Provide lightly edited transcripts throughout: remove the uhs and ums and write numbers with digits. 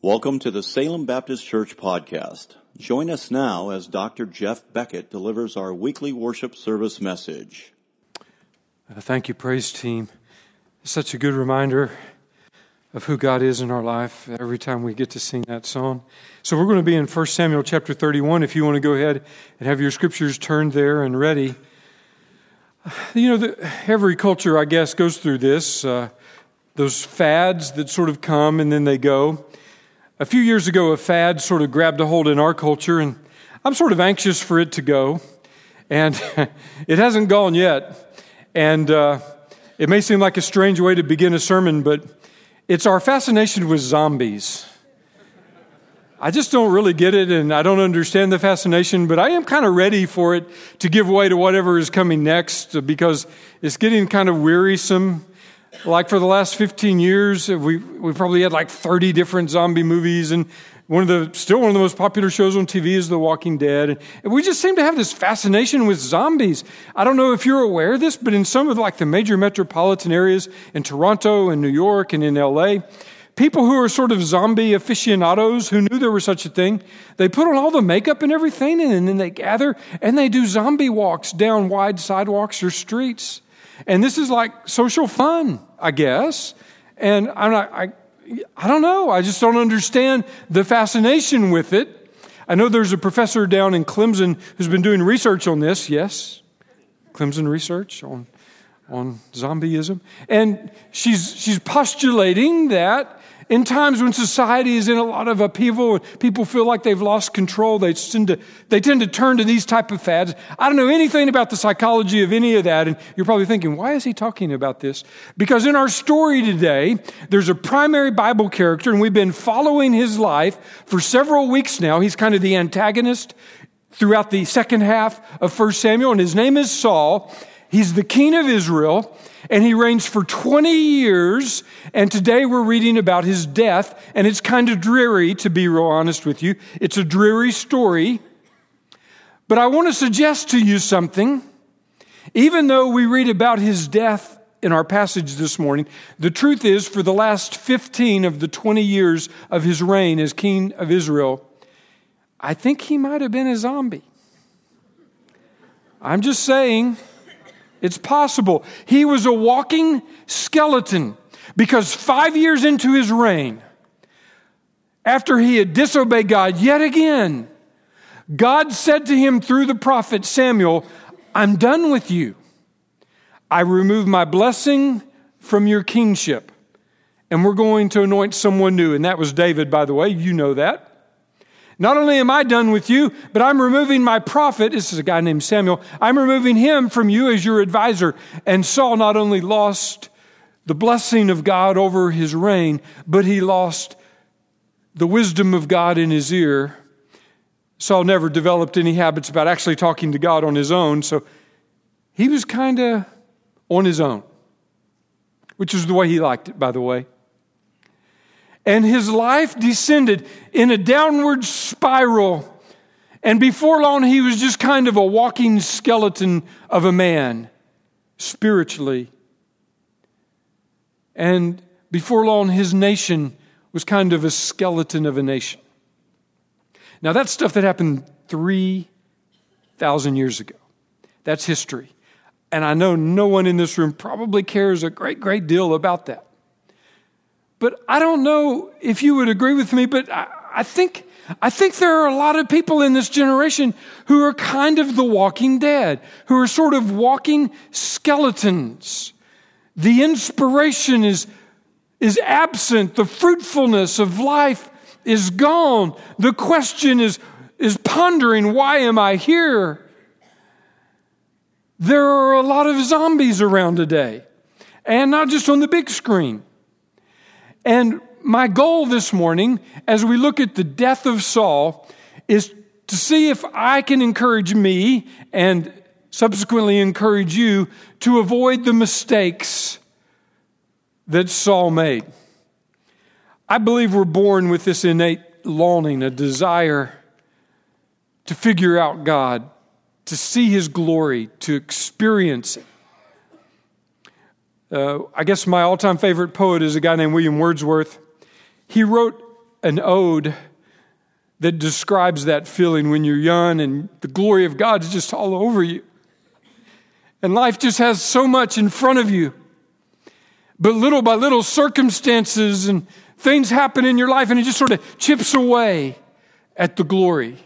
Welcome to the Salem Baptist Church podcast. Join us now as Dr. Jeff Beckett delivers our weekly worship service message. Thank you, praise team. It's such a good reminder of who God is in our life every time we get to sing that song. So we're going to be in 1 Samuel chapter 31. If you want to go ahead and have your scriptures turned there and ready. You know, every culture, I guess, goes through this. Those fads that sort of come and then they go. A few years ago, a fad sort of grabbed a hold in our culture, and I'm sort of anxious for it to go. And it hasn't gone yet. And it may seem like a strange way to begin a sermon, but it's our fascination with zombies. I just don't really get it, and I don't understand the fascination, but I am kind of ready for it to give way to whatever is coming next, because it's getting kind of wearisome. Like for the last 15 years, we probably had like 30 different zombie movies, and still one of the most popular shows on TV is The Walking Dead. And we just seem to have this fascination with zombies. I don't know if you're aware of this, but in some of like the major metropolitan areas in Toronto and New York and in LA, people who are sort of zombie aficionados who knew there was such a thing, they put on all the makeup and everything, and then they gather and they do zombie walks down wide sidewalks or streets. And this is like social fun, I guess. And I don't know. I just don't understand the fascination with it. I know there's a professor down in Clemson who's been doing research on this. Yes, Clemson research on zombieism. And she's postulating that in times when society is in a lot of upheaval and people feel like they've lost control, they tend to turn to these type of fads. I don't know anything about the psychology of any of that, and you're probably thinking, why is he talking about this? Because in our story today, there's a primary Bible character, and we've been following his life for several weeks now. He's kind of the antagonist throughout the second half of 1 Samuel, and his name is Saul. He's the king of Israel, and he reigns for 20 years, and today we're reading about his death, and it's kind of dreary, to be real honest with you. It's a dreary story, but I want to suggest to you something. Even though we read about his death in our passage this morning, the truth is, for the last 15 of the 20 years of his reign as king of Israel, I think he might have been a zombie. I'm just saying, it's possible. He was a walking skeleton because 5 years into his reign, after he had disobeyed God yet again, God said to him through the prophet Samuel, I'm done with you. I remove my blessing from your kingship, and we're going to anoint someone new. And that was David, by the way. You know that. Not only am I done with you, but I'm removing my prophet. This is a guy named Samuel. I'm removing him from you as your advisor. And Saul not only lost the blessing of God over his reign, but he lost the wisdom of God in his ear. Saul never developed any habits about actually talking to God on his own. So he was kind of on his own, which is the way he liked it, by the way. And his life descended in a downward spiral. And before long, he was just kind of a walking skeleton of a man, spiritually. And before long, his nation was kind of a skeleton of a nation. Now, that's stuff that happened 3,000 years ago. That's history. And I know no one in this room probably cares a great deal about that. But I don't know if you would agree with me, but I think there are a lot of people in this generation who are kind of the walking dead, who are sort of walking skeletons. The inspiration is absent. The fruitfulness of life is gone. The question is pondering, why am I here? There are a lot of zombies around today, and not just on the big screen. And my goal this morning, as we look at the death of Saul, is to see if I can encourage me and subsequently encourage you to avoid the mistakes that Saul made. I believe we're born with this innate longing, a desire to figure out God, to see His glory, to experience it. I guess my all-time favorite poet is a guy named William Wordsworth. He wrote an ode that describes that feeling when you're young and the glory of God is just all over you. And life just has so much in front of you. But little by little, circumstances and things happen in your life and it just sort of chips away at the glory.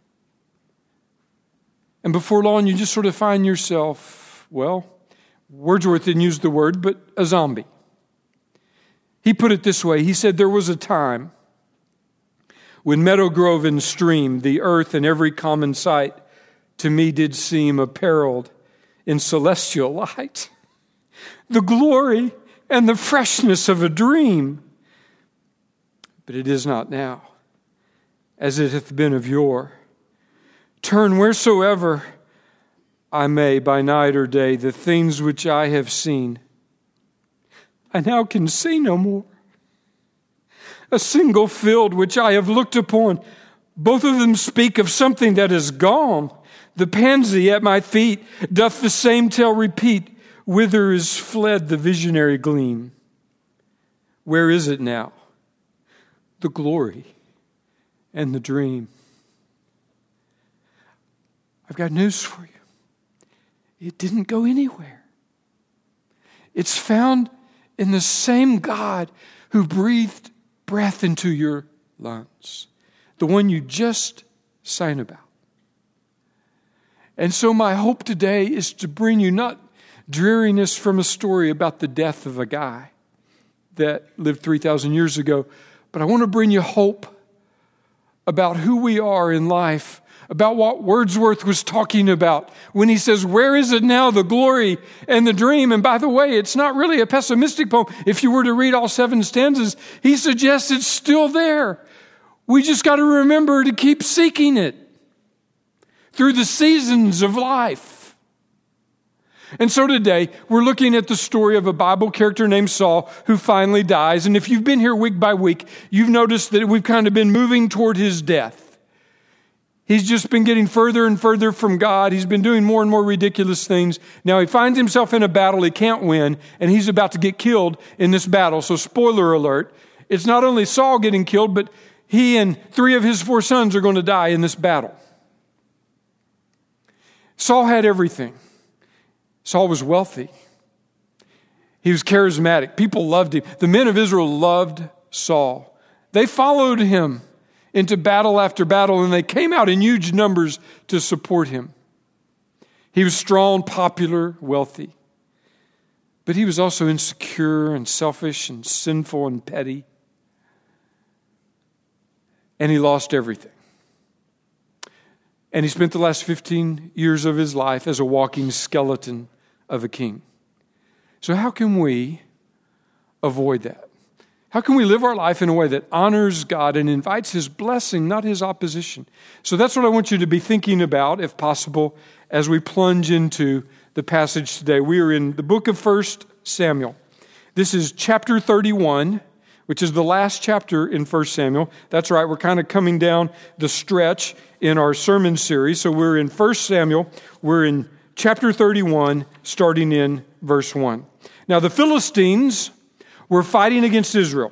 And before long, you just sort of find yourself, well, Wordsworth didn't use the word, but a zombie. He put it this way. He said, there was a time when meadow, grove, and stream, the earth and every common sight, to me did seem apparelled in celestial light. The glory and the freshness of a dream. But it is not now, as it hath been of yore. Turn wheresoever I may, by night or day, the things which I have seen, I now can see no more. A single field which I have looked upon, both of them speak of something that is gone. The pansy at my feet doth the same tale repeat. Whither is fled the visionary gleam? Where is it now? The glory and the dream. I've got news for you. It didn't go anywhere. It's found in the same God who breathed breath into your lungs, the one you just sang about. And so my hope today is to bring you not dreariness from a story about the death of a guy that lived 3,000 years ago, but I want to bring you hope about who we are in life, about what Wordsworth was talking about when he says, where is it now, the glory and the dream? And by the way, it's not really a pessimistic poem. If you were to read all 7 stanzas, he suggests it's still there. We just got to remember to keep seeking it through the seasons of life. And so today, we're looking at the story of a Bible character named Saul who finally dies. And if you've been here week by week, you've noticed that we've kind of been moving toward his death. He's just been getting further and further from God. He's been doing more and more ridiculous things. Now he finds himself in a battle he can't win, and he's about to get killed in this battle. So spoiler alert, it's not only Saul getting killed, but he and 3 of his 4 sons are going to die in this battle. Saul had everything. Saul was wealthy. He was charismatic. People loved him. The men of Israel loved Saul. They followed him into battle after battle, and they came out in huge numbers to support him. He was strong, popular, wealthy. But he was also insecure and selfish and sinful and petty. And he lost everything. And he spent the last 15 years of his life as a walking skeleton of a king. So how can we avoid that? How can we live our life in a way that honors God and invites His blessing, not His opposition? So that's what I want you to be thinking about, if possible, as we plunge into the passage today. We are in the book of 1 Samuel. This is chapter 31, which is the last chapter in 1 Samuel. That's right, we're kind of coming down the stretch in our sermon series. So we're in 1 Samuel. We're in chapter 31, starting in verse 1. Now the Philistines were fighting against Israel.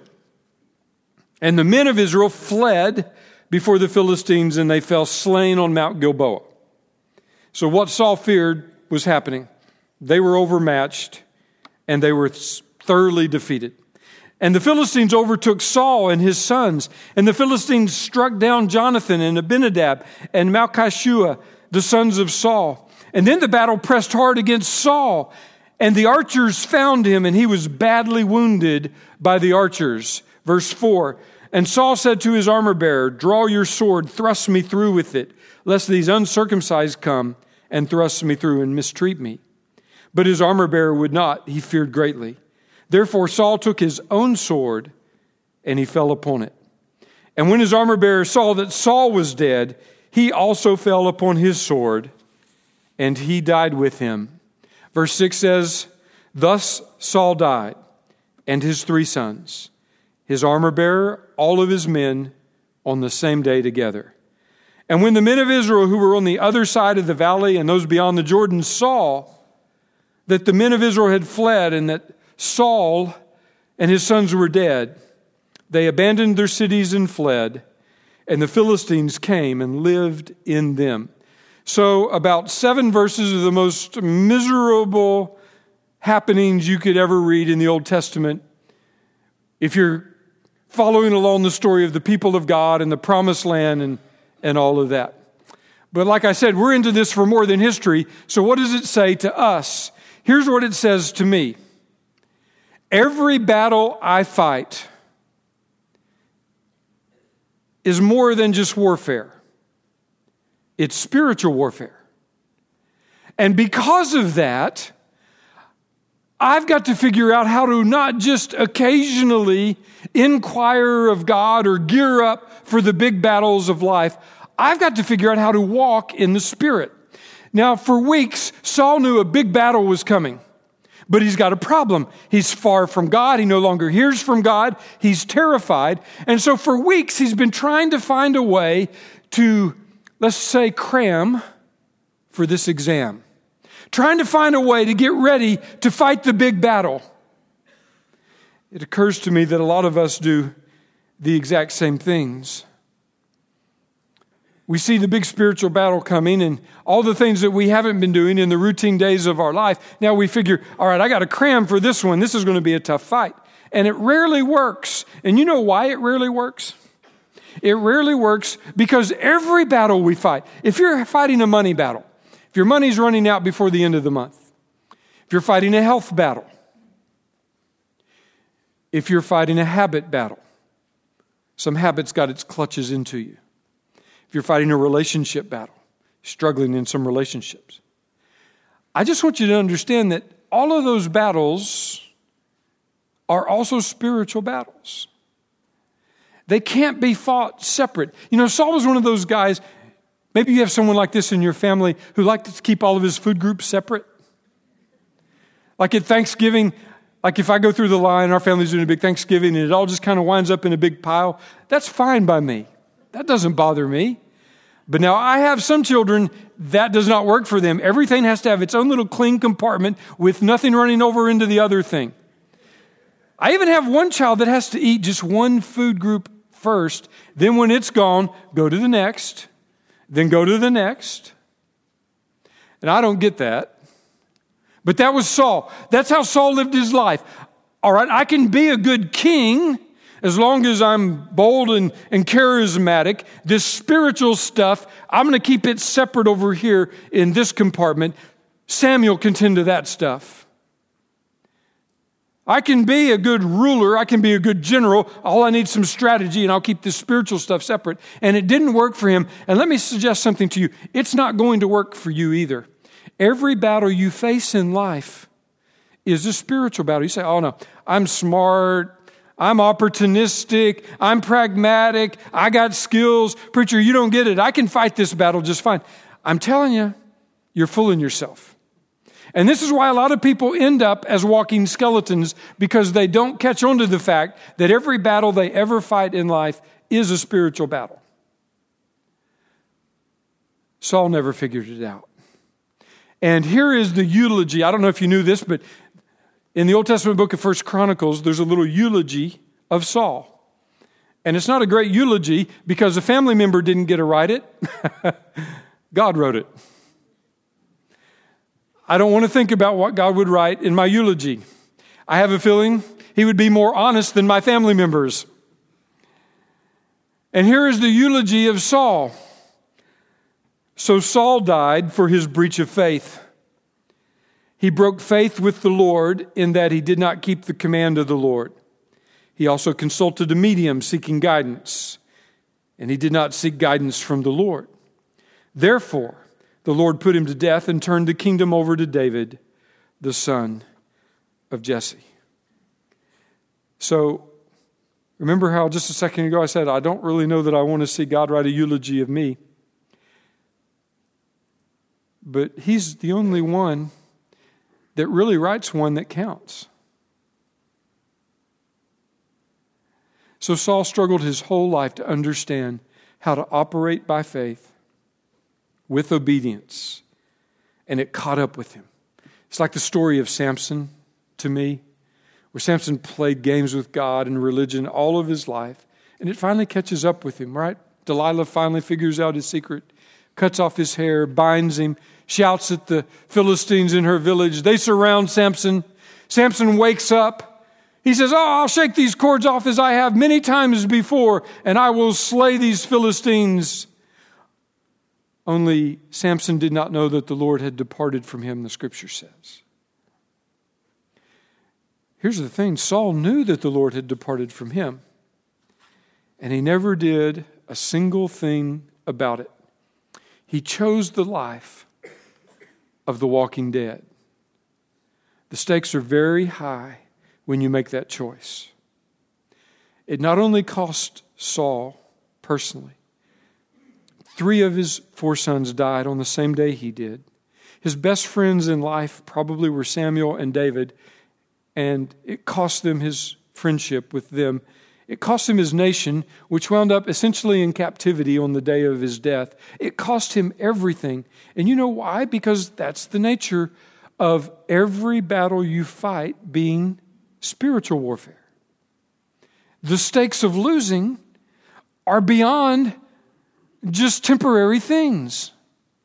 And the men of Israel fled before the Philistines, and they fell slain on Mount Gilboa. So what Saul feared was happening. They were overmatched, and they were thoroughly defeated. And the Philistines overtook Saul and his sons, and the Philistines struck down Jonathan and Abinadab and Malchishua, the sons of Saul. And then the battle pressed hard against Saul, and the archers found him, and he was badly wounded by the archers. Verse 4, and Saul said to his armor-bearer, draw your sword, thrust me through with it, lest these uncircumcised come and thrust me through and mistreat me. But his armor-bearer would not. He feared greatly. Therefore Saul took his own sword, and he fell upon it. And when his armor-bearer saw that Saul was dead, he also fell upon his sword, and he died with him. Verse 6 says, thus Saul died, and his 3 sons, his armor-bearer, all of his men, on the same day together. And when the men of Israel who were on the other side of the valley and those beyond the Jordan saw that the men of Israel had fled and that Saul and his sons were dead, They abandoned their cities and fled, and the Philistines came and lived in them. So about 7 verses of the most miserable happenings you could ever read in the Old Testament. If you're following along the story of the people of God and the promised land and all of that. But like I said, we're into this for more than history. So what does it say to us? Here's what it says to me. Every battle I fight is more than just warfare. It's spiritual warfare. And because of that, I've got to figure out how to not just occasionally inquire of God or gear up for the big battles of life. I've got to figure out how to walk in the Spirit. Now, for weeks, Saul knew a big battle was coming, but he's got a problem. He's far from God. He no longer hears from God. He's terrified. And so for weeks, he's been trying to find a way to, let's say, cram for this exam. Trying to find a way to get ready to fight the big battle. It occurs to me that a lot of us do the exact same things. We see the big spiritual battle coming and all the things that we haven't been doing in the routine days of our life. Now we figure, all right, I got to cram for this one. This is going to be a tough fight. And it rarely works. And you know why it rarely works? It rarely works because every battle we fight, if you're fighting a money battle, if your money's running out before the end of the month, if you're fighting a health battle, if you're fighting a habit battle, some habit's got its clutches into you. If you're fighting a relationship battle, struggling in some relationships. I just want you to understand that all of those battles are also spiritual battles. They can't be fought separate. You know, Saul was one of those guys. Maybe you have someone like this in your family who likes to keep all of his food groups separate. Like at Thanksgiving, like if I go through the line, our family's doing a big Thanksgiving and it all just kind of winds up in a big pile, that's fine by me. That doesn't bother me. But now I have some children, that does not work for them. Everything has to have its own little clean compartment with nothing running over into the other thing. I even have one child that has to eat just one food group first. Then when it's gone, go to the next. Then go to the next. And I don't get that. But that was Saul. That's how Saul lived his life. All right, I can be a good king as long as I'm bold and charismatic. This spiritual stuff, I'm going to keep it separate over here in this compartment. Samuel can tend to that stuff. I can be a good ruler. I can be a good general. All I need is some strategy, and I'll keep this spiritual stuff separate. And it didn't work for him. And let me suggest something to you. It's not going to work for you either. Every battle you face in life is a spiritual battle. You say, oh no, I'm smart. I'm opportunistic. I'm pragmatic. I got skills. Preacher, you don't get it. I can fight this battle just fine. I'm telling you, you're fooling yourself. And this is why a lot of people end up as walking skeletons, because they don't catch on to the fact that every battle they ever fight in life is a spiritual battle. Saul never figured it out. And here is the eulogy. I don't know if you knew this, but in the Old Testament book of 1 Chronicles, there's a little eulogy of Saul. And it's not a great eulogy because a family member didn't get to write it. God wrote it. I don't want to think about what God would write in my eulogy. I have a feeling he would be more honest than my family members. And here is the eulogy of Saul. So Saul died for his breach of faith. He broke faith with the Lord in that he did not keep the command of the Lord. He also consulted a medium seeking guidance, and he did not seek guidance from the Lord. Therefore, the Lord put him to death and turned the kingdom over to David, the son of Jesse. So, remember how just a second ago I said, I don't really know that I want to see God write a eulogy of me. But he's the only one that really writes one that counts. So Saul struggled his whole life to understand how to operate by faith with obedience, and it caught up with him. It's like the story of Samson to me, where Samson played games with God and religion all of his life. And it finally catches up with him, right? Delilah finally figures out his secret, cuts off his hair, binds him, shouts at the Philistines in her village. They surround Samson. Samson wakes up. He says, I'll shake these cords off as I have many times before, and I will slay these Philistines. Only Samson did not know that the Lord had departed from him, the Scripture says. Here's the thing. Saul knew that the Lord had departed from him, and he never did a single thing about it. He chose the life of the walking dead. The stakes are very high when you make that choice. It not only cost Saul personally. 3 of his 4 sons died on the same day he did. His best friends in life probably were Samuel and David, and it cost them his friendship with them. It cost him his nation, which wound up essentially in captivity on the day of his death. It cost him everything. And you know why? Because that's the nature of every battle you fight being spiritual warfare. The stakes of losing are beyond just temporary things.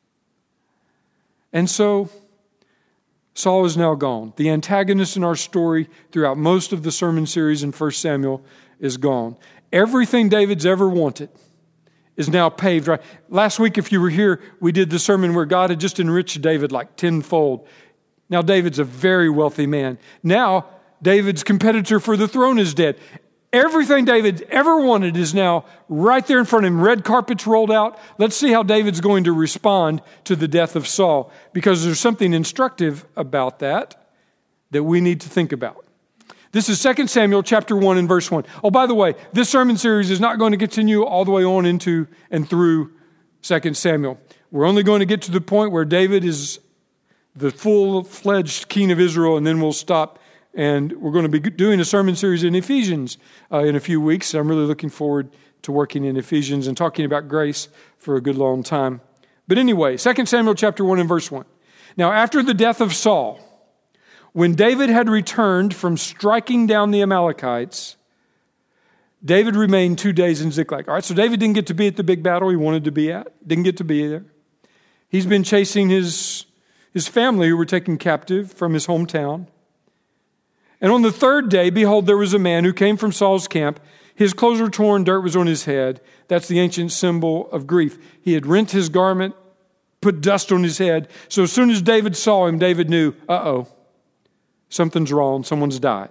And so Saul is now gone. The antagonist in our story throughout most of the sermon series in 1 Samuel is gone. Everything David's ever wanted is now paved. Right? Last week, if you were here, we did the sermon where God had just enriched David like tenfold. Now David's a very wealthy man. Now David's competitor for the throne is dead. Everything David ever wanted is now right there in front of him. Red carpets rolled out. Let's see how David's going to respond to the death of Saul, because there's something instructive about that we need to think about. This is 2 Samuel chapter 1 and verse 1. Oh, by the way, this sermon series is not going to continue all the way on into and through 2 Samuel. We're only going to get to the point where David is the full-fledged king of Israel, and then we'll stop. And we're going to be doing a sermon series in Ephesians in a few weeks. I'm really looking forward to working in Ephesians and talking about grace for a good long time. But anyway, 2 Samuel chapter 1 and verse 1. Now, after the death of Saul, when David had returned from striking down the Amalekites, David remained 2 days in Ziklag. All right, so David didn't get to be at the big battle he wanted to be at. Didn't get to be there. He's been chasing his family who were taken captive from his hometown. And on the 3rd day, behold, there was a man who came from Saul's camp. His clothes were torn, dirt was on his head. That's the ancient symbol of grief. He had rent his garment, put dust on his head. So as soon as David saw him, David knew, something's wrong, someone's died.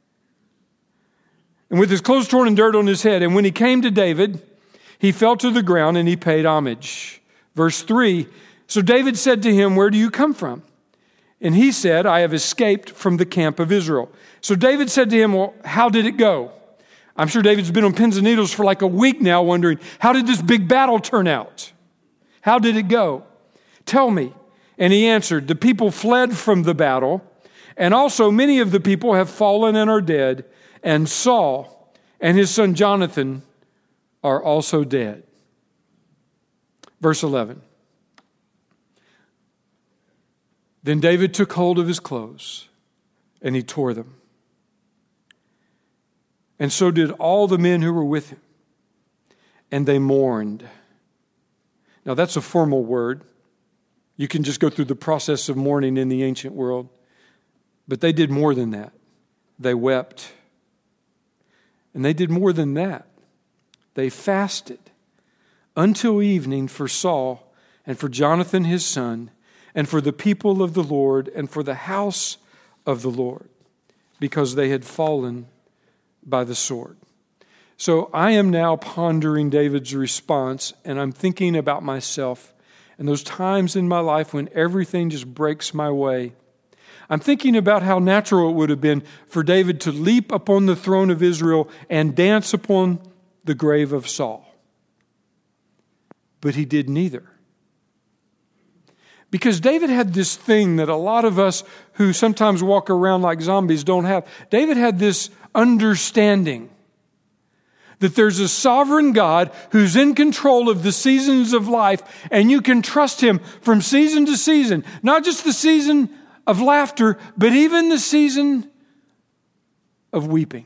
And with his clothes torn and dirt on his head, and when he came to David, he fell to the ground and he paid homage. Verse 3, so David said to him, where do you come from? And he said, I have escaped from the camp of Israel. So David said to him, well, how did it go? I'm sure David's been on pins and needles for like a week now wondering, how did this big battle turn out? How did it go? Tell me. And he answered, the people fled from the battle, and also many of the people have fallen and are dead, and Saul and his son Jonathan are also dead. Verse 11. Then David took hold of his clothes, and he tore them. And so did all the men who were with him, and they mourned. Now that's a formal word. You can just go through the process of mourning in the ancient world. But they did more than that. They wept. And they did more than that. They fasted until evening for Saul and for Jonathan his son, and for the people of the Lord, and for the house of the Lord, because they had fallen by the sword. So I am now pondering David's response, and I'm thinking about myself and those times in my life when everything just breaks my way. I'm thinking about how natural it would have been for David to leap upon the throne of Israel and dance upon the grave of Saul. But he did neither. Because David had this thing that a lot of us who sometimes walk around like zombies don't have. David had this understanding that there's a sovereign God who's in control of the seasons of life, and you can trust him from season to season. Not just the season of laughter, but even the season of weeping.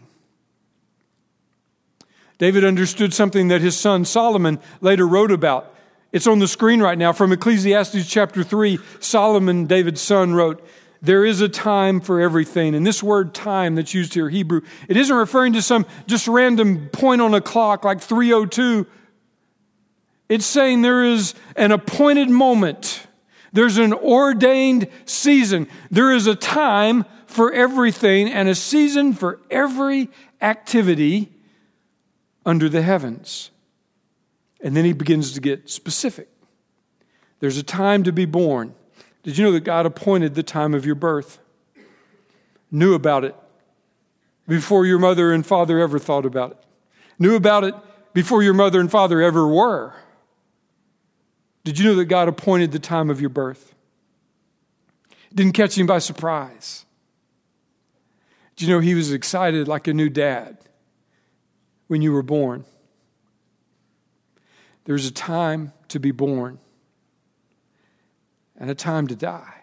David understood something that his son Solomon later wrote about. It's on the screen right now from Ecclesiastes chapter 3. Solomon, David's son, wrote, "There is a time for everything." And this word time that's used here, Hebrew, it isn't referring to some just random point on a clock like 3:02. It's saying there is an appointed moment. There's an ordained season. There is a time for everything and a season for every activity under the heavens. And then he begins to get specific. There's a time to be born. Did you know that God appointed the time of your birth? Knew about it before your mother and father ever thought about it. Knew about it before your mother and father ever were. Did you know that God appointed the time of your birth? Didn't catch him by surprise. Did you know he was excited like a new dad when you were born? There's a time to be born and a time to die.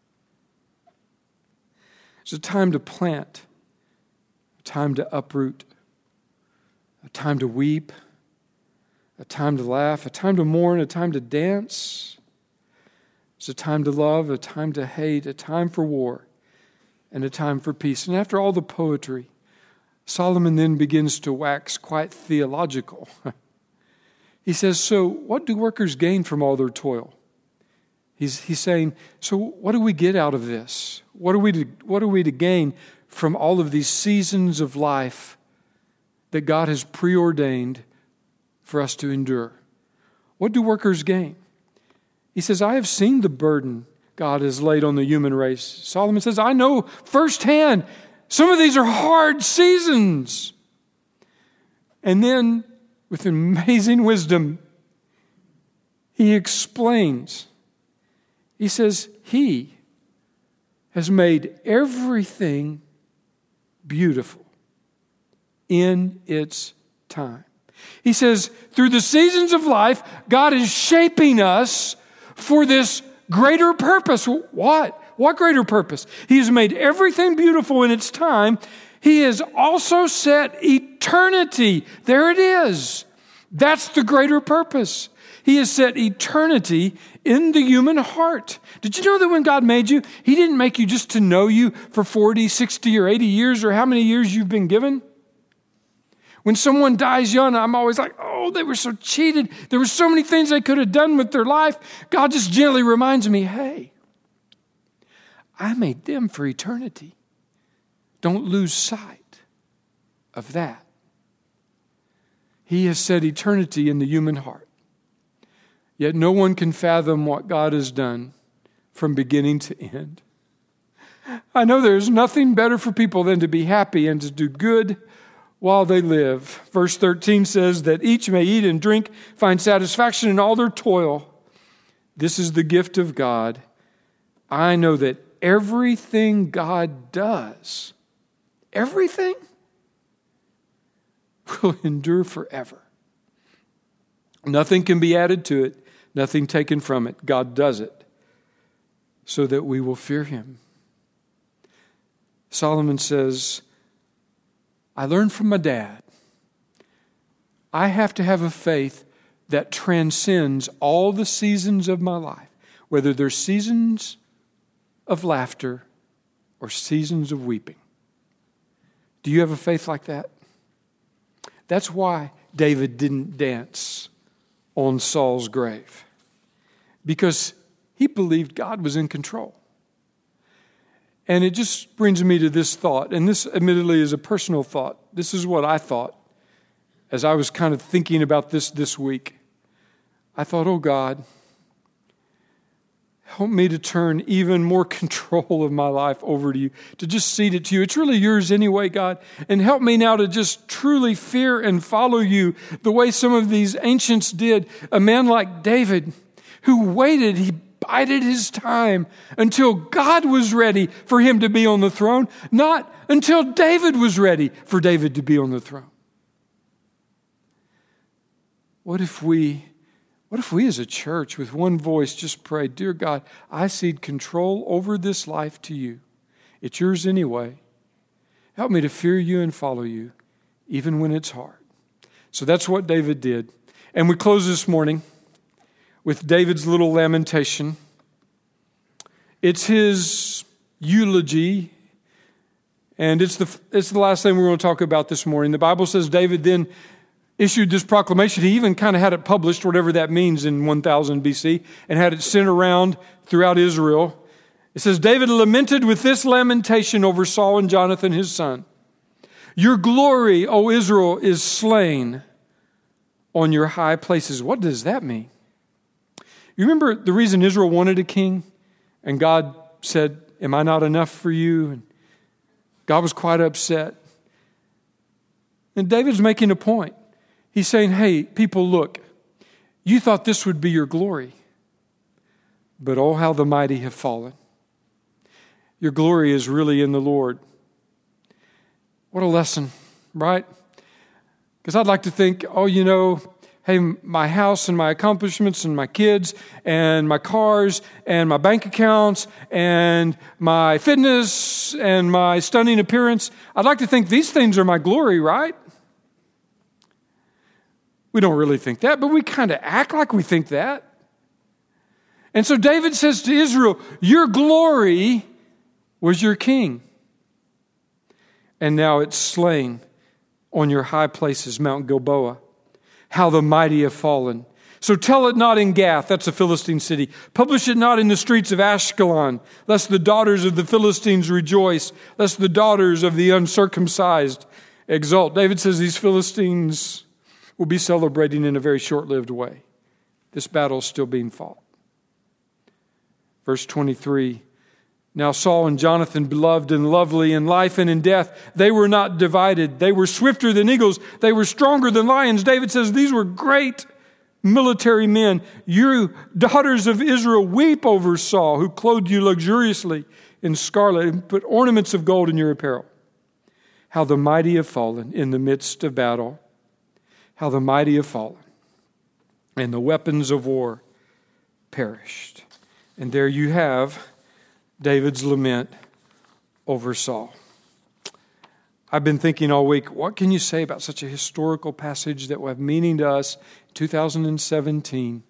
There's a time to plant, a time to uproot, a time to weep, a time to laugh, a time to mourn, a time to dance. It's a time to love, a time to hate, a time for war, and a time for peace. And after all the poetry, Solomon then begins to wax quite theological. He says, so what do workers gain from all their toil? He's saying, so what do we get out of this? What are we to gain from all of these seasons of life that God has preordained for us to endure? What do workers gain? He says, I have seen the burden God has laid on the human race. Solomon says, I know firsthand some of these are hard seasons. And then, with amazing wisdom, he explains. He says, He has made everything beautiful in its time. He says, through the seasons of life, God is shaping us for this greater purpose. What? What greater purpose? He has made everything beautiful in its time. He has also set eternity. There it is. That's the greater purpose. He has set eternity in the human heart. Did you know that when God made you, He didn't make you just to know you for 40, 60, or 80 years, or how many years you've been given? When someone dies young, I'm always like, oh, they were so cheated. There were so many things they could have done with their life. God just gently reminds me, hey, I made them for eternity. Don't lose sight of that. He has set eternity in the human heart. Yet no one can fathom what God has done from beginning to end. I know there's nothing better for people than to be happy and to do good while they live. Verse 13 says that each may eat and drink, find satisfaction in all their toil. This is the gift of God. I know that everything God does, everything, will endure forever. Nothing can be added to it, nothing taken from it. God does it so that we will fear Him. Solomon says, I learned from my dad. I have to have a faith that transcends all the seasons of my life, whether they're seasons of laughter or seasons of weeping. Do you have a faith like that? That's why David didn't dance on Saul's grave, because he believed God was in control. And it just brings me to this thought, and this admittedly is a personal thought. This is what I thought as I was kind of thinking about this week. I thought, oh God, help me to turn even more control of my life over to you, to just cede it to you. It's really yours anyway, God. And help me now to just truly fear and follow you the way some of these ancients did. A man like David who waited, he bided his time until God was ready for him to be on the throne, not until David was ready for David to be on the throne. What if we as a church with one voice just pray, dear God, I cede control over this life to you. It's yours anyway. Help me to fear you and follow you, even when it's hard. So that's what David did. And we close this morning with David's little lamentation. It's his eulogy, and it's the last thing we're going to talk about this morning. The Bible says David then issued this proclamation. He even kind of had it published, whatever that means, in 1000 BC, and had it sent around throughout Israel. It says, David lamented with this lamentation over Saul and Jonathan, his son. Your glory, O Israel, is slain on your high places. What does that mean? You remember the reason Israel wanted a king? And God said, am I not enough for you? And God was quite upset. And David's making a point. He's saying, hey, people, look, you thought this would be your glory. But oh, how the mighty have fallen. Your glory is really in the Lord. What a lesson, right? Because I'd like to think, oh, hey, my house and my accomplishments and my kids and my cars and my bank accounts and my fitness and my stunning appearance, I'd like to think these things are my glory, right? We don't really think that, but we kind of act like we think that. And so David says to Israel, your glory was your king. And now it's slain on your high places, Mount Gilboa. How the mighty have fallen. So tell it not in Gath, that's a Philistine city. Publish it not in the streets of Ashkelon, lest the daughters of the Philistines rejoice, lest the daughters of the uncircumcised exult. David says these Philistines will be celebrating in a very short-lived way. This battle is still being fought. Verse 23, now Saul and Jonathan, beloved and lovely in life and in death, they were not divided. They were swifter than eagles. They were stronger than lions. David says these were great military men. You daughters of Israel, weep over Saul, who clothed you luxuriously in scarlet and put ornaments of gold in your apparel. How the mighty have fallen in the midst of battle. How the mighty have fallen, and the weapons of war perished. And there you have David's lament over Saul. I've been thinking all week, what can you say about such a historical passage that will have meaning to us in 2017?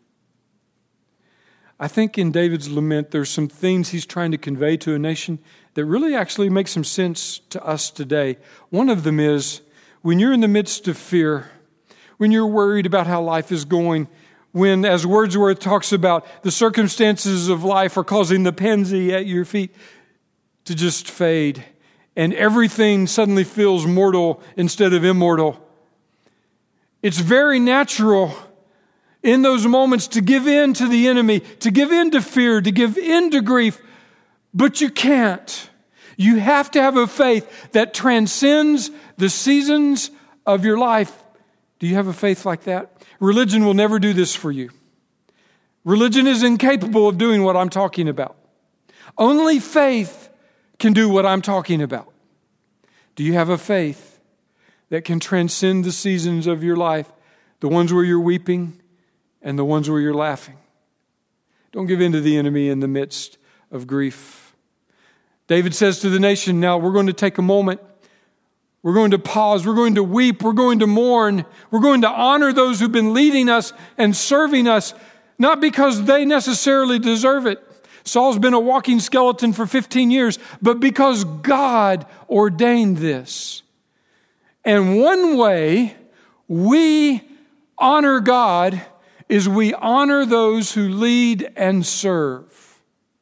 I think in David's lament, there's some things he's trying to convey to a nation that really actually make some sense to us today. One of them is, when you're in the midst of fear, when you're worried about how life is going, when, as Wordsworth talks about, the circumstances of life are causing the pansy at your feet to just fade, and everything suddenly feels mortal instead of immortal. It's very natural in those moments to give in to the enemy, to give in to fear, to give in to grief, but you can't. You have to have a faith that transcends the seasons of your life. Do you have a faith like that? Religion will never do this for you. Religion is incapable of doing what I'm talking about. Only faith can do what I'm talking about. Do you have a faith that can transcend the seasons of your life, the ones where you're weeping and the ones where you're laughing? Don't give in to the enemy in the midst of grief. David says to the nation, now we're going to take a moment. We're going to pause. We're going to weep. We're going to mourn. We're going to honor those who've been leading us and serving us, not because they necessarily deserve it. Saul's been a walking skeleton for 15 years, but because God ordained this. And one way we honor God is we honor those who lead and serve.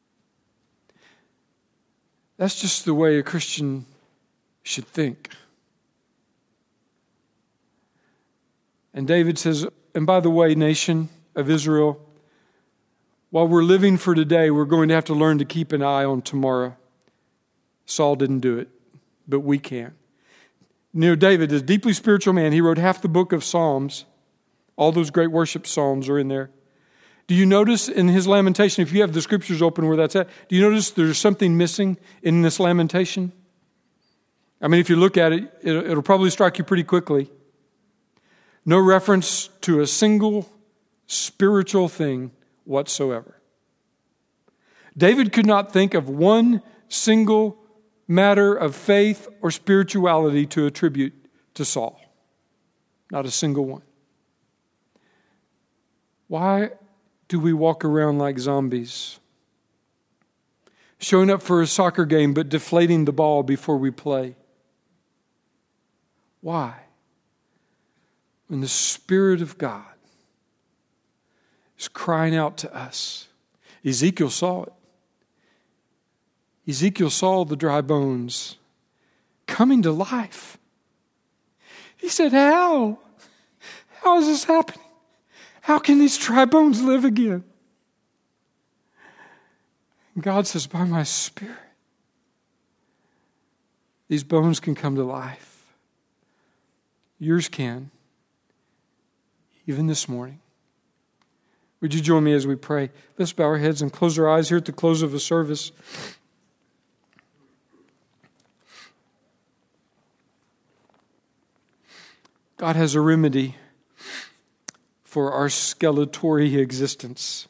That's just the way a Christian should think. And David says, and by the way, nation of Israel, while we're living for today, we're going to have to learn to keep an eye on tomorrow. Saul didn't do it, but we can. David is a deeply spiritual man. He wrote half the book of Psalms. All those great worship psalms are in there. Do you notice in his lamentation, if you have the scriptures open where that's at, do you notice there's something missing in this lamentation? I mean, if you look at it, it'll probably strike you pretty quickly. No reference to a single spiritual thing whatsoever. David could not think of one single matter of faith or spirituality to attribute to Saul. Not a single one. Why do we walk around like zombies? Showing up for a soccer game but deflating the ball before we play. Why? When the Spirit of God is crying out to us. Ezekiel saw it. Ezekiel saw the dry bones coming to life. He said, how? How is this happening? How can these dry bones live again? And God says, by my Spirit, these bones can come to life. Yours can, even this morning. Would you join me as we pray? Let's bow our heads and close our eyes here at the close of a service. God has a remedy for our skeletory existence.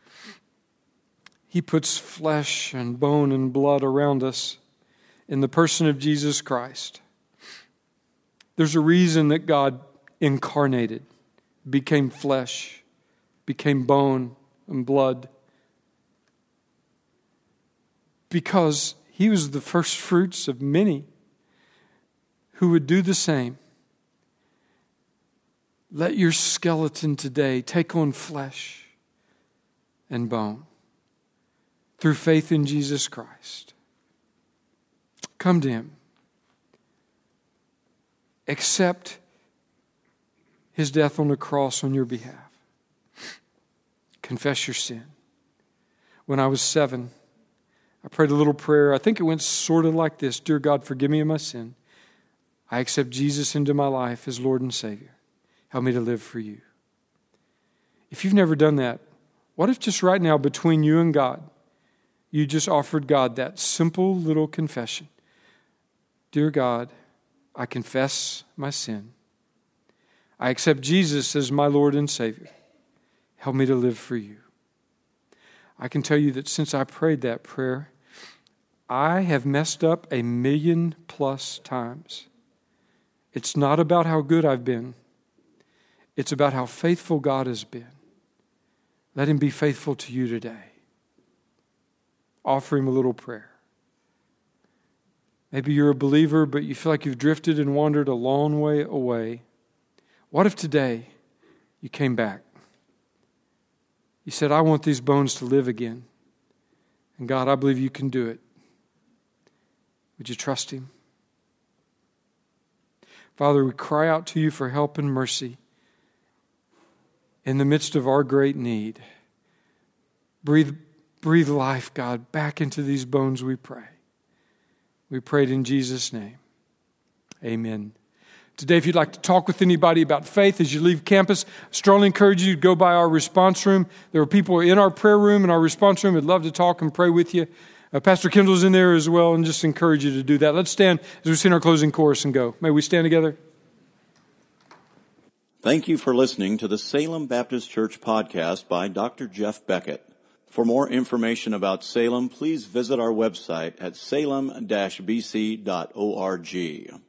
He puts flesh and bone and blood around us in the person of Jesus Christ. There's a reason that God incarnated, became flesh, became bone and blood. Because He was the first fruits of many who would do the same. Let your skeleton today take on flesh and bone through faith in Jesus Christ. Come to Him. Accept His death on the cross on your behalf. Confess your sin. When I was 7, I prayed a little prayer. I think it went sort of like this. Dear God, forgive me of my sin. I accept Jesus into my life as Lord and Savior. Help me to live for you. If you've never done that, what if just right now between you and God, you just offered God that simple little confession? Dear God, I confess my sin. I accept Jesus as my Lord and Savior. Help me to live for you. I can tell you that since I prayed that prayer, I have messed up 1,000,000+ times. It's not about how good I've been. It's about how faithful God has been. Let Him be faithful to you today. Offer Him a little prayer. Maybe you're a believer, but you feel like you've drifted and wandered a long way away. What if today you came back? You said, I want these bones to live again. And God, I believe you can do it. Would you trust Him? Father, we cry out to you for help and mercy in the midst of our great need. Breathe life, God, back into these bones, we pray. We pray it in Jesus' name. Amen. Today, if you'd like to talk with anybody about faith as you leave campus, I strongly encourage you to go by our response room. There are people in our prayer room and our response room who'd love to talk and pray with you. Pastor Kendall's in there as well, and just encourage you to do that. Let's stand as we sing our closing chorus and go. May we stand together? Thank you for listening to the Salem Baptist Church podcast by Dr. Jeff Beckett. For more information about Salem, please visit our website at salem-bc.org.